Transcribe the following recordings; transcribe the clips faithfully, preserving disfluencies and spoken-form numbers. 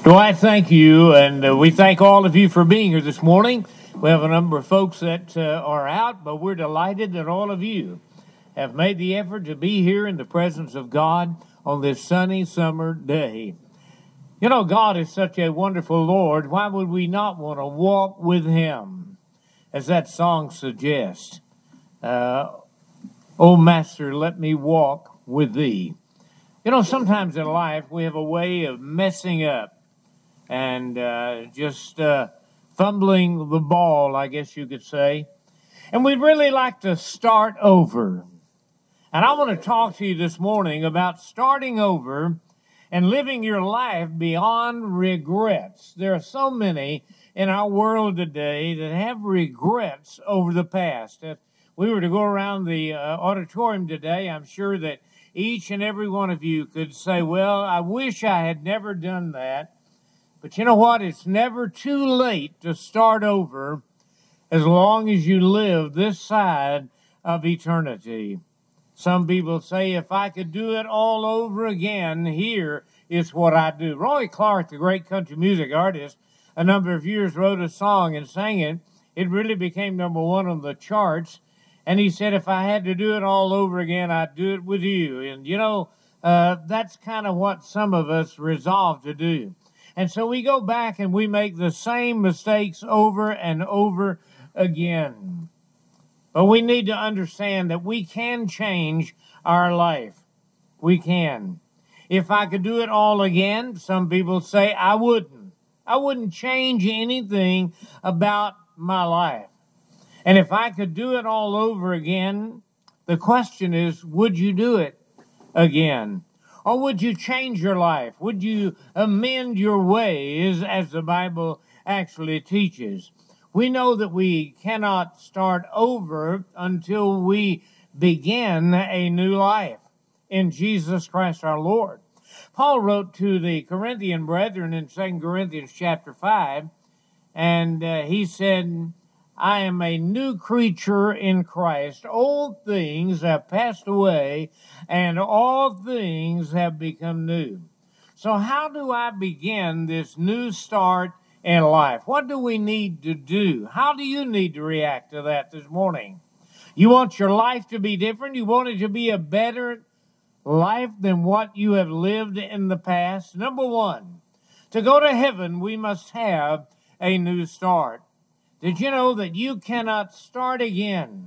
Dwight, thank you, and uh, we thank all of you for being here this morning. We have a number of folks that uh, are out, but we're delighted that all of you have made the effort to be here in the presence of God on this sunny summer day. You know, God is such a wonderful Lord. Why would we not want to walk with Him, as that song suggests? Uh, oh, Master, let me walk with Thee. You know, sometimes in life we have a way of messing up and uh, just uh, fumbling the ball, I guess you could say. And we'd really like to start over. And I want to talk to you this morning about starting over and living your life beyond regrets. There are so many in our world today that have regrets over the past. If we were to go around the uh, auditorium today, I'm sure that each and every one of you could say, well, I wish I had never done that. But you know what? It's never too late to start over as long as you live this side of eternity. Some people say, if I could do it all over again, here is what I'd do. Roy Clark, the great country music artist, a number of years wrote a song and sang it. It really became number one on the charts. And he said, if I had to do it all over again, I'd do it with you. And, you know, uh, that's kind of what some of us resolve to do. And so we go back and we make the same mistakes over and over again. But we need to understand that we can change our life. We can. If I could do it all again, some people say I wouldn't. I wouldn't change anything about my life. And if I could do it all over again, the question is, would you do it again? Or would you change your life? Would you amend your ways, as the Bible actually teaches? We know that we cannot start over until we begin a new life in Jesus Christ our Lord. Paul wrote to the Corinthian brethren in Second Corinthians chapter five, and uh, he said, I am a new creature in Christ. Old things have passed away, and all things have become new. So how do I begin this new start in life? What do we need to do? How do you need to react to that this morning? You want your life to be different? You want it to be a better life than what you have lived in the past? Number one, to go to heaven, we must have a new start. Did you know that you cannot start again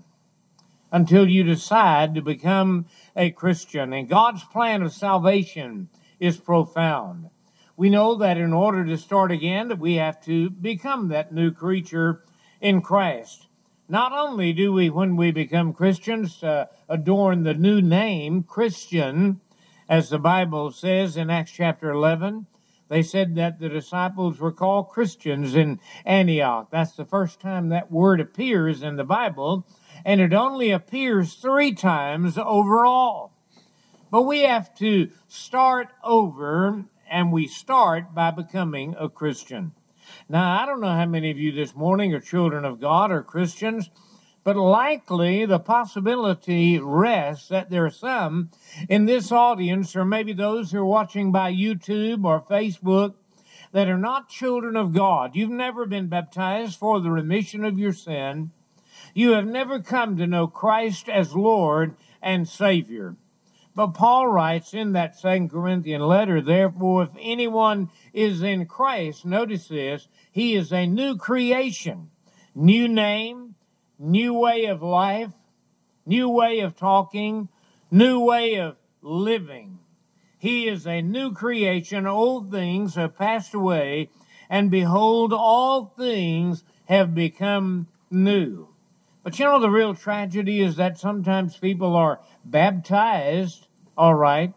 until you decide to become a Christian? And God's plan of salvation is profound. We know that in order to start again, that we have to become that new creature in Christ. Not only do we, when we become Christians, uh, adorn the new name, Christian, as the Bible says in Acts chapter eleven, they said that the disciples were called Christians in Antioch. That's the first time that word appears in the Bible, and it only appears three times overall. But we have to start over, and we start by becoming a Christian. Now, I don't know how many of you this morning are children of God or Christians, but likely the possibility rests that there are some in this audience, or maybe those who are watching by YouTube or Facebook, that are not children of God. You've never been baptized for the remission of your sin. You have never come to know Christ as Lord and Savior. But Paul writes in that Second Corinthian letter, therefore, if anyone is in Christ, notice this, he is a new creation, new name, new way of life, new way of talking, new way of living. He is a new creation. Old things have passed away, and behold, all things have become new. But you know, the real tragedy is that sometimes people are baptized, all right,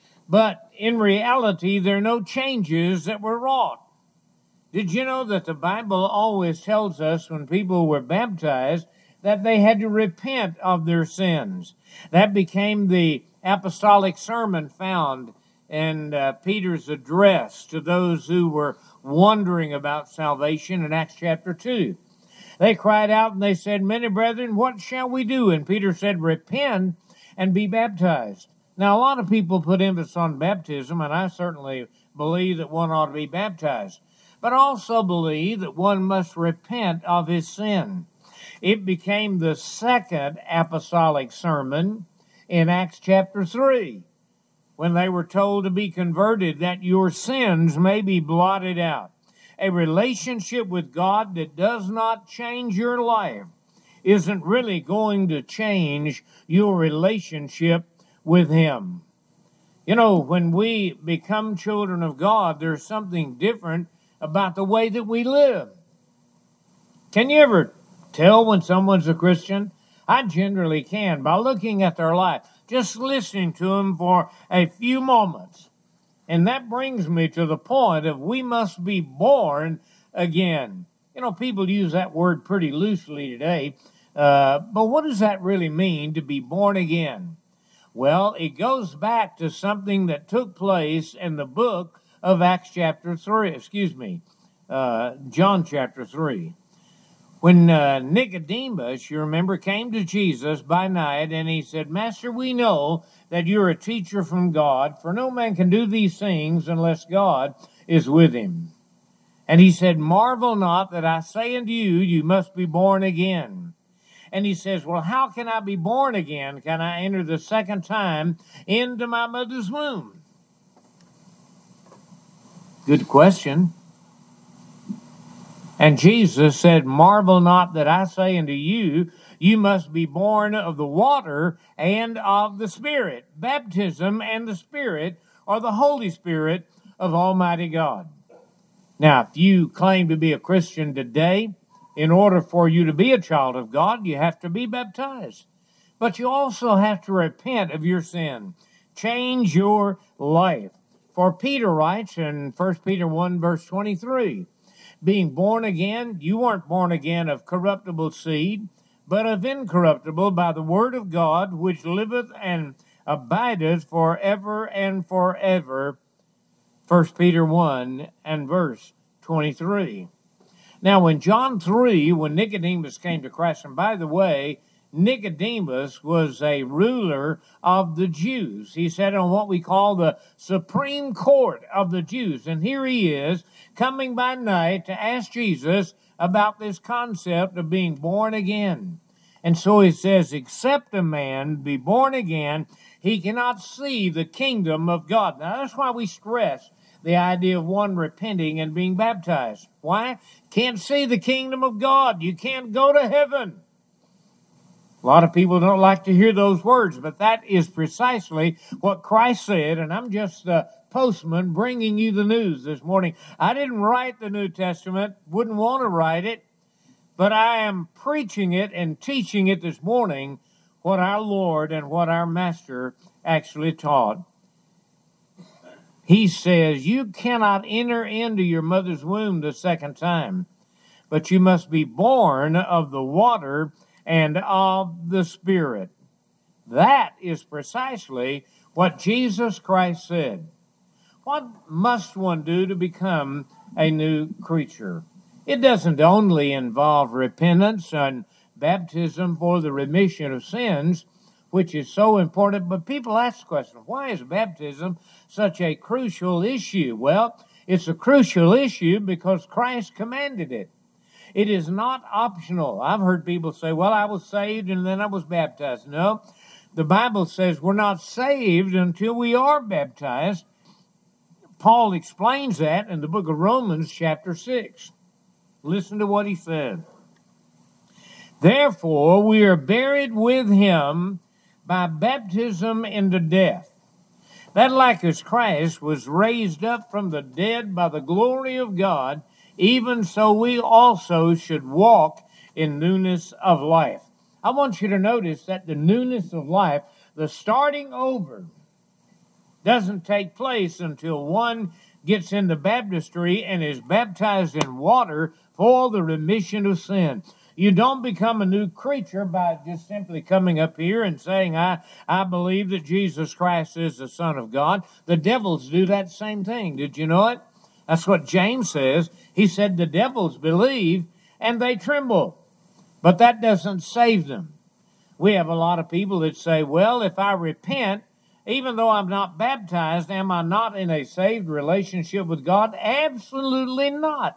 but in reality, there are no changes that were wrought. Did you know that the Bible always tells us when people were baptized that they had to repent of their sins? That became the apostolic sermon found in uh, Peter's address to those who were wondering about salvation in Acts chapter two. They cried out and they said, many brethren, what shall we do? And Peter said, repent and be baptized. Now, a lot of people put emphasis on baptism, and I certainly believe that one ought to be baptized. But I also believe that one must repent of his sin. It became the second apostolic sermon in Acts chapter three, when they were told to be converted, that your sins may be blotted out. A relationship with God that does not change your life isn't really going to change your relationship with Him. You know, when we become children of God, there's something different about the way that we live. Can you ever tell when someone's a Christian? I generally can by looking at their life, just listening to them for a few moments. And that brings me to the point of we must be born again. You know, people use that word pretty loosely today, uh, but what does that really mean, to be born again? Well, it goes back to something that took place in the book of Acts chapter three, excuse me, uh, John chapter three. When uh, Nicodemus, you remember, came to Jesus by night, and he said, Master, we know that you're a teacher from God, for no man can do these things unless God is with him. And he said, marvel not that I say unto you, you must be born again. And he says, well, how can I be born again? Can I enter the second time into my mother's womb? Good question. And Jesus said, marvel not that I say unto you, you must be born of the water and of the Spirit. Baptism and the Spirit are the Holy Spirit of Almighty God. Now, if you claim to be a Christian today, in order for you to be a child of God, you have to be baptized. But you also have to repent of your sin. Change your life. For Peter writes in First Peter one, verse twenty-three, being born again, you weren't born again of corruptible seed, but of incorruptible by the word of God, which liveth and abideth forever and forever. First Peter one and verse twenty-three. Now, in John three, when Nicodemus came to Christ, and by the way, Nicodemus was a ruler of the Jews. He sat on what we call the Supreme Court of the Jews. And here he is coming by night to ask Jesus about this concept of being born again. And so he says, except a man be born again, he cannot see the kingdom of God. Now, that's why we stress the idea of one repenting and being baptized. Why? Can't see the kingdom of God. You can't go to heaven. A lot of people don't like to hear those words, but that is precisely what Christ said, and I'm just a postman bringing you the news this morning. I didn't write the New Testament, wouldn't want to write it, but I am preaching it and teaching it this morning, what our Lord and what our Master actually taught. He says, you cannot enter into your mother's womb the second time, but you must be born of the water and of the Spirit. That is precisely what Jesus Christ said. What must one do to become a new creature? It doesn't only involve repentance and baptism for the remission of sins, which is so important, but people ask the question, why is baptism such a crucial issue? Well, it's a crucial issue because Christ commanded it. It is not optional. I've heard people say, well, I was saved and then I was baptized. No, the Bible says we're not saved until we are baptized. Paul explains that in the book of Romans chapter six. Listen to what he said. Therefore, we are buried with him by baptism into death, that like as Christ was raised up from the dead by the glory of God, even so we also should walk in newness of life. I want you to notice that the newness of life, the starting over, doesn't take place until one gets in the baptistry and is baptized in water for the remission of sin. You don't become a new creature by just simply coming up here and saying, I, I believe that Jesus Christ is the Son of God. The devils do that same thing. Did you know it? That's what James says. He said the devils believe and they tremble. But that doesn't save them. We have a lot of people that say, well, if I repent, Even though I'm not baptized, am I not in a saved relationship with God? Absolutely not.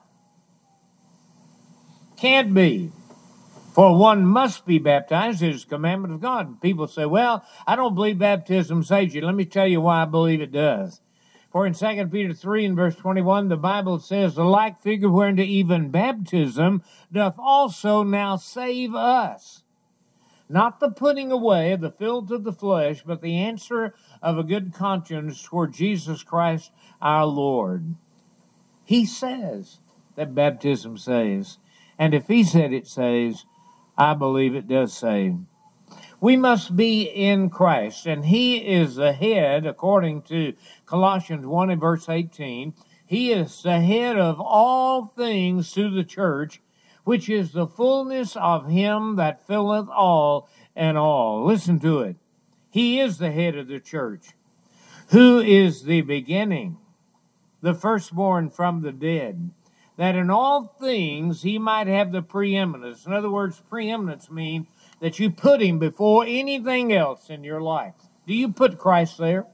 Can't be. For one must be baptized. It is a commandment of God. People say, well, I don't believe baptism saves you. Let me tell you why I believe it does. For in Second Peter three and verse twenty-one, the Bible says, the like figure whereunto even baptism doth also now save us. Not the putting away of the filth of the flesh, but the answer of a good conscience toward Jesus Christ our Lord. He says that baptism saves. And if he said it saves, I believe it does save. We must be in Christ, and he is the head, according to Colossians one and verse eighteen. He is the head of all things to the church, which is the fullness of him that filleth all and all. Listen to it. He is the head of the church, who is the beginning, the firstborn from the dead, that in all things he might have the preeminence. In other words, preeminence means that you put him before anything else in your life. Do you put Christ there?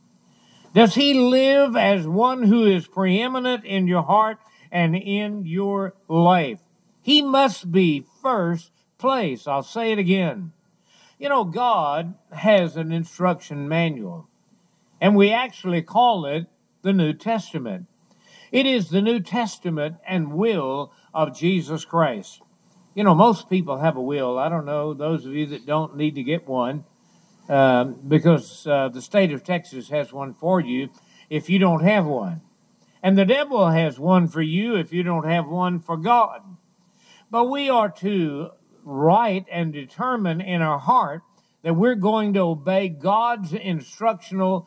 Does he live as one who is preeminent in your heart and in your life? He must be first place. I'll say it again. You know, God has an instruction manual, and we actually call it the New Testament. It is the New Testament and will of Jesus Christ. You know, most people have a will. I don't know, those of you that don't need to get one, um, because uh, the state of Texas has one for you if you don't have one. And the devil has one for you if you don't have one for God. But we are to write and determine in our heart that we're going to obey God's instructional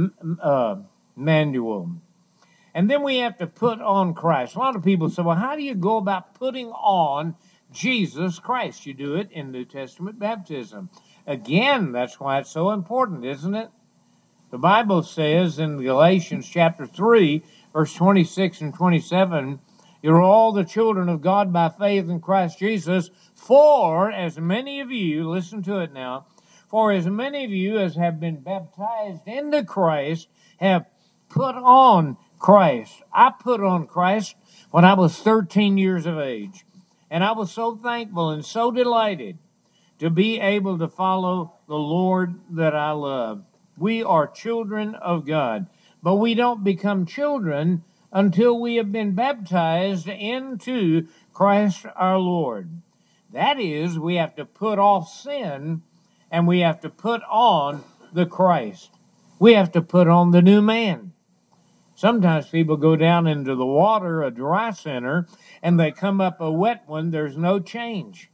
uh, manual. And then we have to put on Christ. A lot of people say, well, how do you go about putting on Jesus Christ? You do it in New Testament baptism. Again, that's why it's so important, isn't it? The Bible says in Galatians chapter three, verse twenty-six and twenty-seven, you're all the children of God by faith in Christ Jesus, for as many of you, listen to it now, for as many of you as have been baptized into Christ have put on Christ. I put on Christ when I was thirteen years of age. And I was so thankful and so delighted to be able to follow the Lord that I love. We are children of God. But we don't become children until we have been baptized into Christ our Lord. That is, we have to put off sin and we have to put on the Christ. We have to put on the new man. Sometimes people go down into the water, a dry center, and they come up a wet one. There's no change.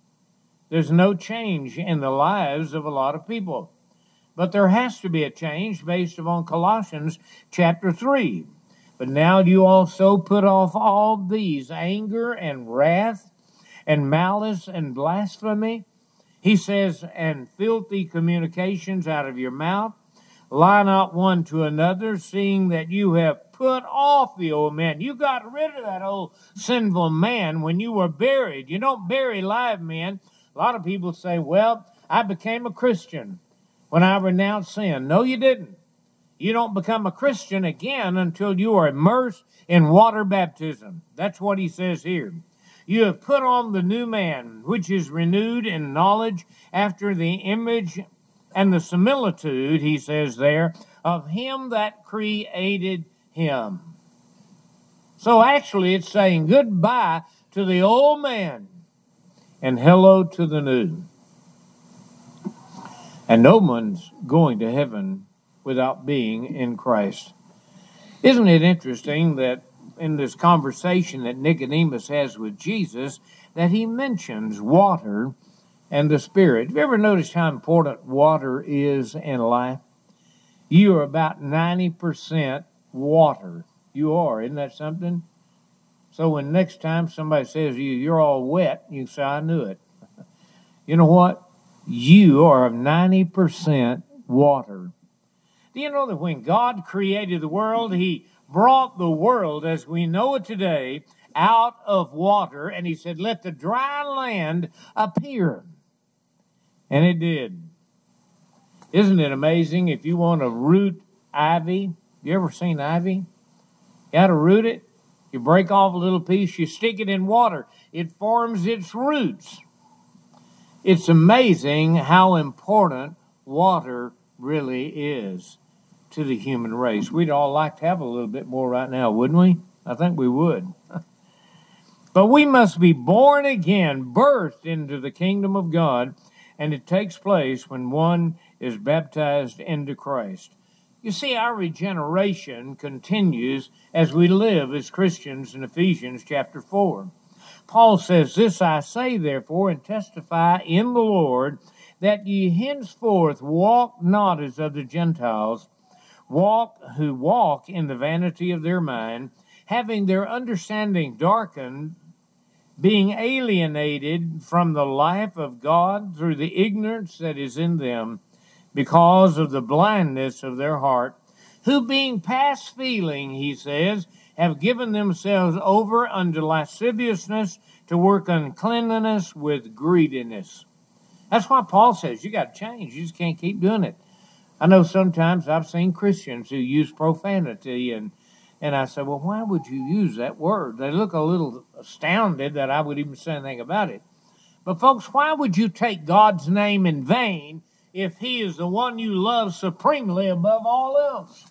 There's no change in the lives of a lot of people. But there has to be a change based upon Colossians chapter three. But now you also put off all these, anger and wrath and malice and blasphemy. He says, and filthy communications out of your mouth. Lie not one to another, seeing that you have put off the old man. You got rid of that old sinful man when you were buried. You don't bury live men. A lot of people say, well, I became a Christian when I renounced sin. No, you didn't. You don't become a Christian again until you are immersed in water baptism. That's what he says here. You have put on the new man, which is renewed in knowledge after the image and the similitude, he says there, of him that created him. So actually it's saying goodbye to the old man and hello to the new. And no one's going to heaven without being in Christ. Isn't it interesting that in this conversation that Nicodemus has with Jesus, that he mentions water and the Spirit? Have you ever noticed how important water is in life? You are about ninety percent water. You are. Isn't that something? So when next time somebody says to you, you're all wet, you say, I knew it. You know what? You are ninety percent water. Do you know that when God created the world, he brought the world as we know it today out of water, and he said, let the dry land appear. And it did. Isn't it amazing if you want to root ivy? You ever seen ivy? You got to root it. You break off a little piece, you stick it in water. It forms its roots. It's amazing how important water really is to the human race. We'd all like to have a little bit more right now, wouldn't we? I think we would. But we must be born again, birthed into the kingdom of God, and it takes place when one is baptized into Christ. You see, our regeneration continues as we live as Christians in Ephesians chapter four. Paul says, "This I say, therefore, and testify in the Lord, that ye henceforth walk not as other Gentiles, walk who walk in the vanity of their mind, having their understanding darkened, being alienated from the life of God through the ignorance that is in them, because of the blindness of their heart, who being past feeling," he says, "have given themselves over unto lasciviousness, to work uncleanness with greediness." That's why Paul says you got to change. You just can't keep doing it. I know sometimes I've seen Christians who use profanity, and and I say, well, why would you use that word? They look a little astounded that I would even say anything about it. But folks, why would you take God's name in vain if he is the one you love supremely above all else?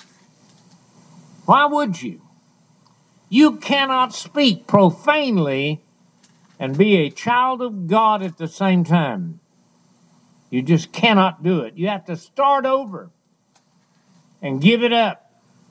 Why would you? You cannot speak profanely and be a child of God at the same time. You just cannot do it. You have to start over and give it up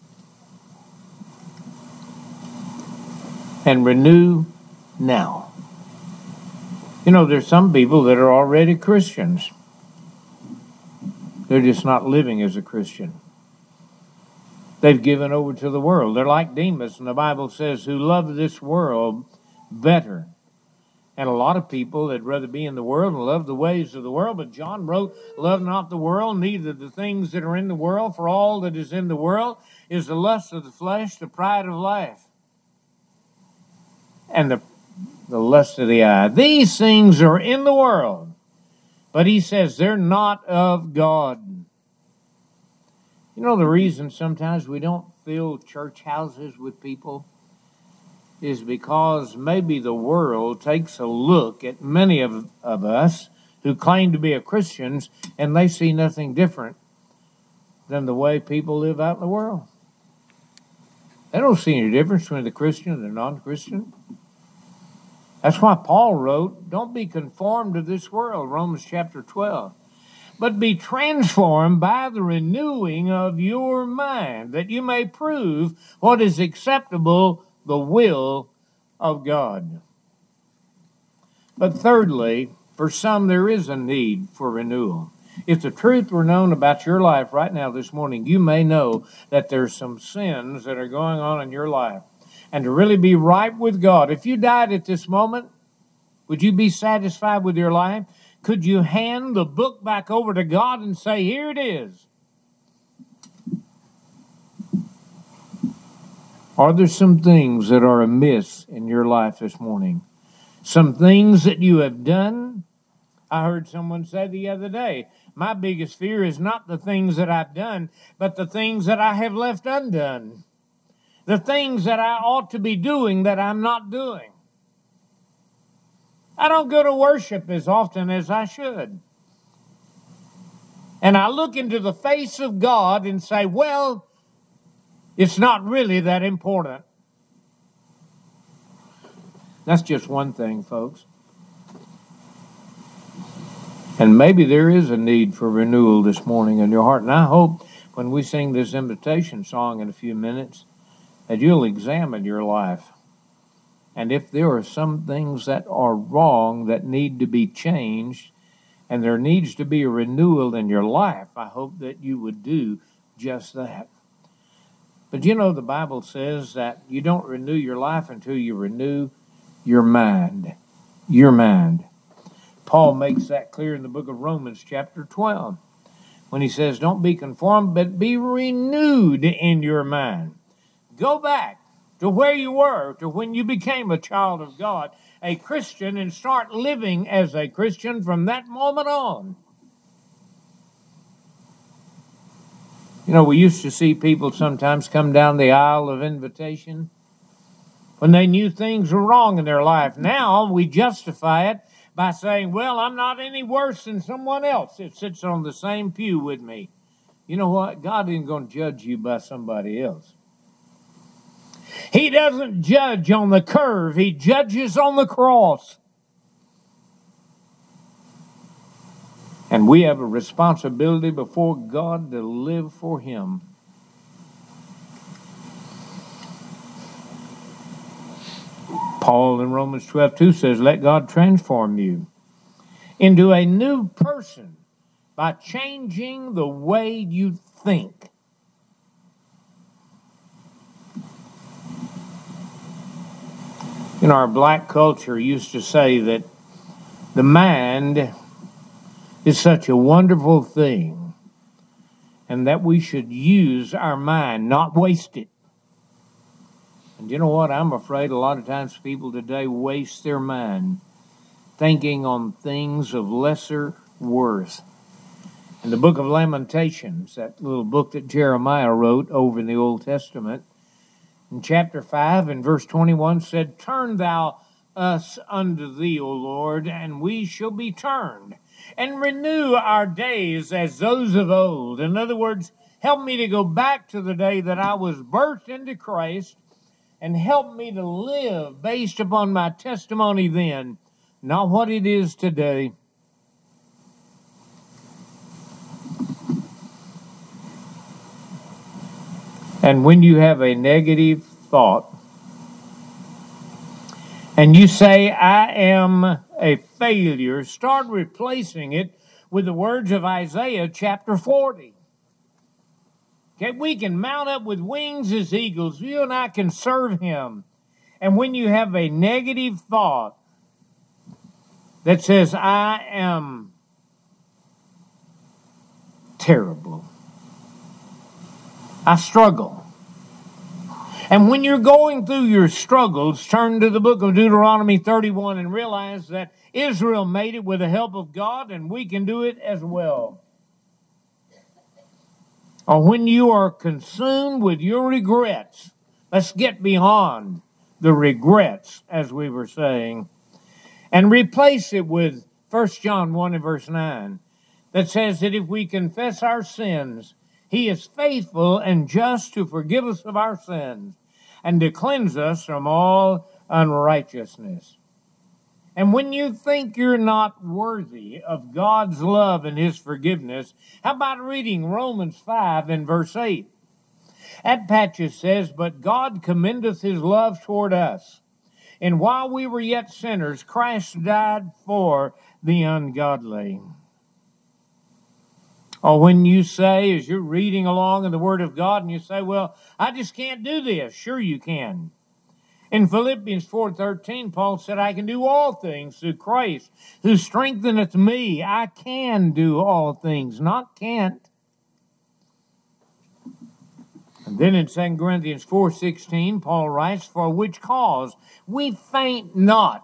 and renew now. You know, there's some people that are already Christians. They're just not living as a Christian. They've given over to the world. They're like Demas, and the Bible says, who love this world better. And a lot of people that rather be in the world and love the ways of the world. But John wrote, love not the world, neither the things that are in the world. For all that is in the world is the lust of the flesh, the pride of life, and the, the lust of the eye. These things are in the world. But he says they're not of God. You know the reason sometimes we don't fill church houses with people is because maybe the world takes a look at many of, of us who claim to be a Christians, and they see nothing different than the way people live out in the world. They don't see any difference between the Christian and the non-Christian. That's why Paul wrote, don't be conformed to this world, Romans chapter twelve, but be transformed by the renewing of your mind, that you may prove what is acceptable, the will of God. But thirdly, for some there is a need for renewal. If the truth were known about your life right now this morning, you may know that there's some sins that are going on in your life. And to really be right with God, if you died at this moment, would you be satisfied with your life? Could you hand the book back over to God and say, here it is? Are there some things that are amiss in your life this morning? Some things that you have done? I heard someone say the other day, my biggest fear is not the things that I've done, but the things that I have left undone. The things that I ought to be doing that I'm not doing. I don't go to worship as often as I should. And I look into the face of God and say, well, it's not really that important. That's just one thing, folks. And maybe there is a need for renewal this morning in your heart. And I hope when we sing this invitation song in a few minutes, that you'll examine your life. And if there are some things that are wrong that need to be changed, and there needs to be a renewal in your life, I hope that you would do just that. But you know, the Bible says that you don't renew your life until you renew your mind. Your mind. Paul makes that clear in the book of Romans chapter twelve, when he says, don't be conformed, but be renewed in your mind. Go back to where you were, to when you became a child of God, a Christian, and start living as a Christian from that moment on. You know, we used to see people sometimes come down the aisle of invitation when they knew things were wrong in their life. Now we justify it by saying, well, I'm not any worse than someone else that sits on the same pew with me. You know what? God isn't going to judge you by somebody else. He doesn't judge on the curve. He judges on the cross. And we have a responsibility before God to live for Him. Paul in Romans twelve two says, let God transform you into a new person by changing the way you think. You know, our black culture used to say that the mind is such a wonderful thing and that we should use our mind, not waste it. And you know what? I'm afraid a lot of times people today waste their mind thinking on things of lesser worth. In the book of Lamentations, that little book that Jeremiah wrote over in the Old Testament, in chapter five and verse twenty-one said, turn thou us unto thee, O Lord, and we shall be turned, and renew our days as those of old. In other words, help me to go back to the day that I was birthed into Christ, and help me to live based upon my testimony then, not what it is today. And when you have a negative thought, and you say, I am a failure, start replacing it with the words of Isaiah chapter forty. Okay, we can mount up with wings as eagles. You and I can serve Him. And when you have a negative thought that says, I am terrible, I struggle. And when you're going through your struggles, turn to the book of Deuteronomy thirty-one and realize that Israel made it with the help of God, and we can do it as well. Or when you are consumed with your regrets, let's get beyond the regrets, as we were saying, and replace it with First John one and verse nine that says that if we confess our sins, He is faithful and just to forgive us of our sins and to cleanse us from all unrighteousness. And when you think you're not worthy of God's love and His forgiveness, how about reading Romans five and verse eight? That passage says, but God commendeth His love toward us, and while we were yet sinners, Christ died for the ungodly. Or when you say, as you're reading along in the Word of God, and you say, well, I just can't do this. Sure you can. In Philippians four thirteen, Paul said, I can do all things through Christ who strengtheneth me. I can do all things, not can't. And then in Second Corinthians four sixteen, Paul writes, for which cause we faint not.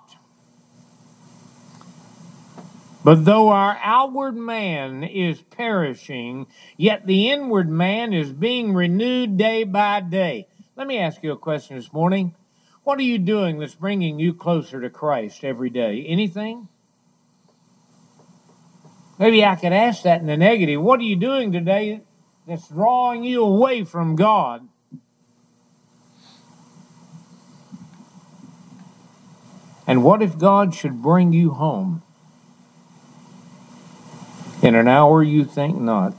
But though our outward man is perishing, yet the inward man is being renewed day by day. Let me ask you a question this morning. What are you doing that's bringing you closer to Christ every day? Anything? Maybe I could ask that in the negative. What are you doing today that's drawing you away from God? And what if God should bring you home in an hour you think not?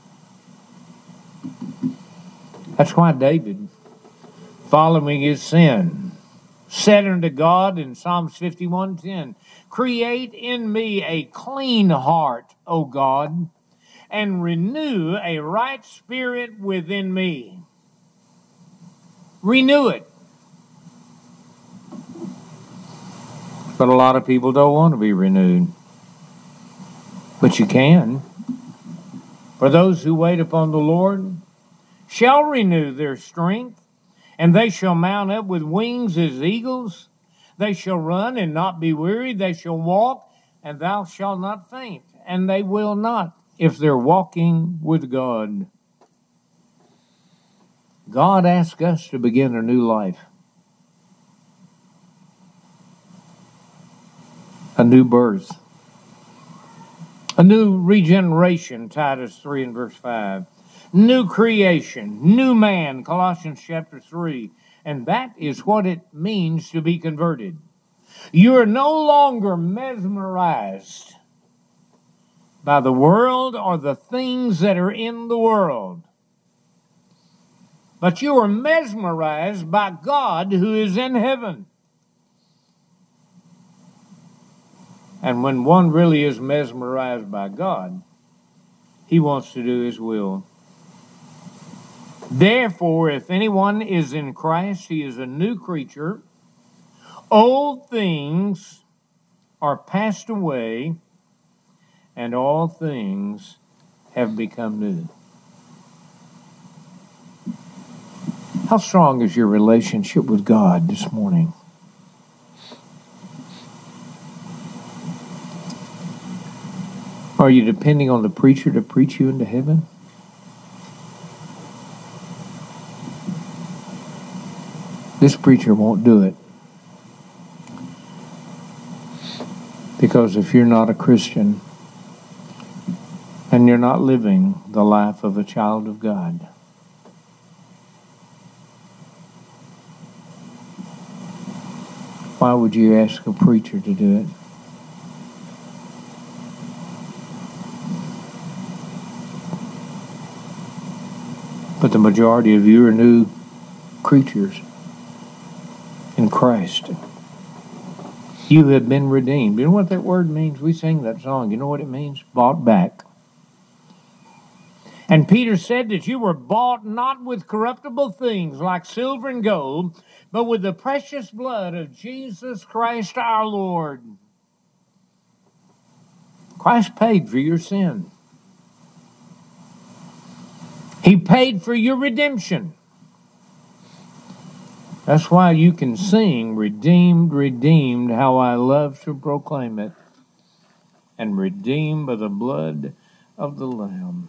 That's why David, following his sin, said unto God in Psalms fifty-one ten, create in me a clean heart, O God, and renew a right spirit within me. Renew it. But a lot of people don't want to be renewed. But you can. For those who wait upon the Lord shall renew their strength, and they shall mount up with wings as eagles. They shall run and not be weary. They shall walk, and thou shalt not faint. And they will not, if they're walking with God. God asks us to begin a new life, a new birth, a new regeneration, Titus three and verse five, new creation, new man, Colossians chapter three, and that is what it means to be converted. You are no longer mesmerized by the world or the things that are in the world, but you are mesmerized by God who is in heaven. And when one really is mesmerized by God, he wants to do his will. Therefore, if anyone is in Christ, he is a new creature. Old things are passed away, and all things have become new. How strong is your relationship with God this morning? Are you depending on the preacher to preach you into heaven? This preacher won't do it. Because if you're not a Christian and you're not living the life of a child of God, why would you ask a preacher to do it? But the majority of you are new creatures in Christ. You have been redeemed. You know what that word means? We sing that song. You know what it means? Bought back. And Peter said that you were bought not with corruptible things like silver and gold, but with the precious blood of Jesus Christ our Lord. Christ paid for your sin. He paid for your redemption. That's why you can sing, redeemed, redeemed, how I love to proclaim it, and redeemed by the blood of the Lamb.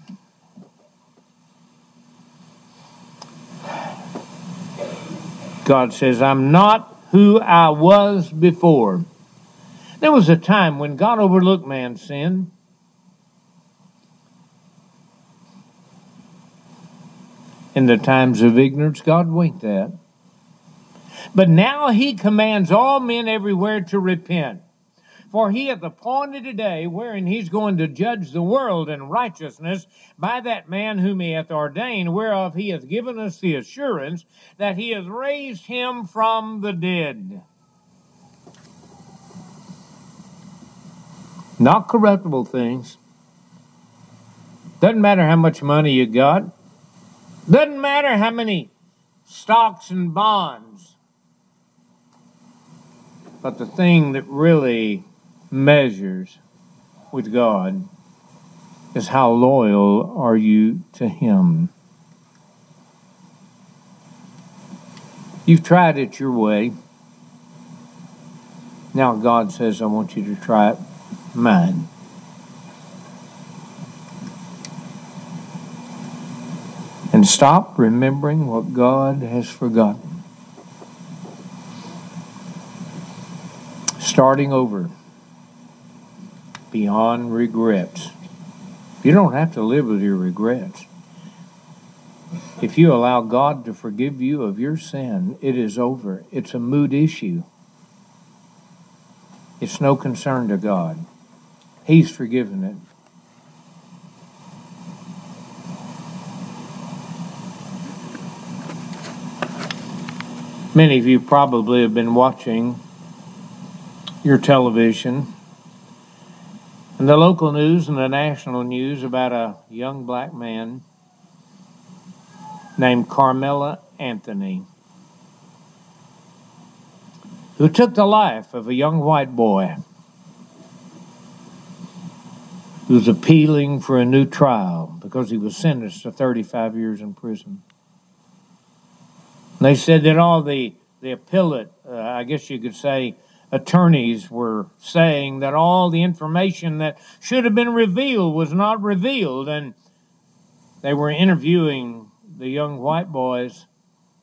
God says, I'm not who I was before. There was a time when God overlooked man's sin. In the times of ignorance, God winked at. But now he commands all men everywhere to repent. For he hath appointed a day wherein he's going to judge the world in righteousness by that man whom he hath ordained, whereof he hath given us the assurance that he hath raised him from the dead. Not corruptible things. Doesn't matter how much money you got. Doesn't matter how many stocks and bonds. But the thing that really measures with God is how loyal are you to Him. You've tried it your way. Now God says, I want you to try it mine. And stop remembering what God has forgotten. Starting over. Beyond regrets. You don't have to live with your regrets. If you allow God to forgive you of your sin, it is over. It's a mood issue. It's no concern to God. He's forgiven it. Many of you probably have been watching your television and the local news and the national news about a young black man named Carmelo Anthony, who took the life of a young white boy who was appealing for a new trial because he was sentenced to thirty-five years in prison. And they said that all the, the appellate, uh, I guess you could say, attorneys were saying that all the information that should have been revealed was not revealed. And they were interviewing the young white boys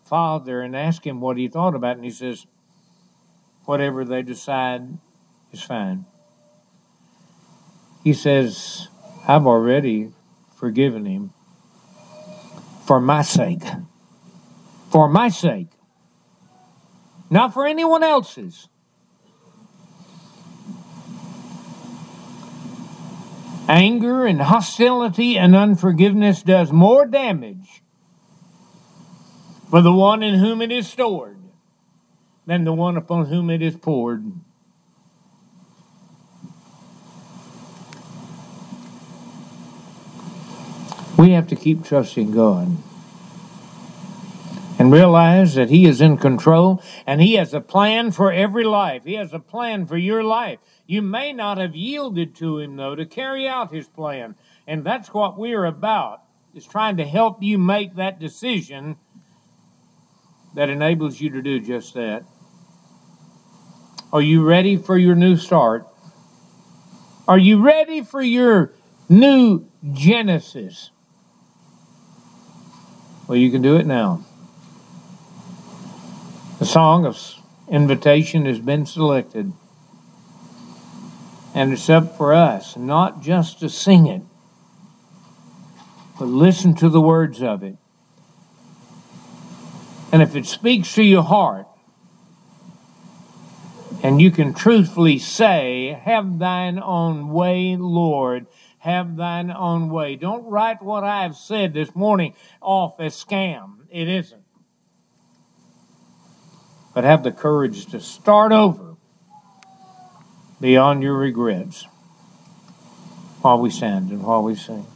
father and asked him what he thought about it, and he says, whatever they decide is fine. He says, I've already forgiven him for my sake. For my sake. Not for anyone else's. Anger and hostility and unforgiveness does more damage for the one in whom it is stored than the one upon whom it is poured. We have to keep trusting God and realize that He is in control and He has a plan for every life. He has a plan for your life. You may not have yielded to Him, though, to carry out His plan. And that's what we're about, is trying to help you make that decision that enables you to do just that. Are you ready for your new start? Are you ready for your new Genesis? Well, you can do it now. The song of invitation has been selected. And it's up for us not just to sing it, but listen to the words of it. And if it speaks to your heart, and you can truthfully say, have thine own way, Lord, have thine own way. Don't write what I have said this morning off as scam. It isn't. But have the courage to start over beyond your regrets while we stand and while we sing.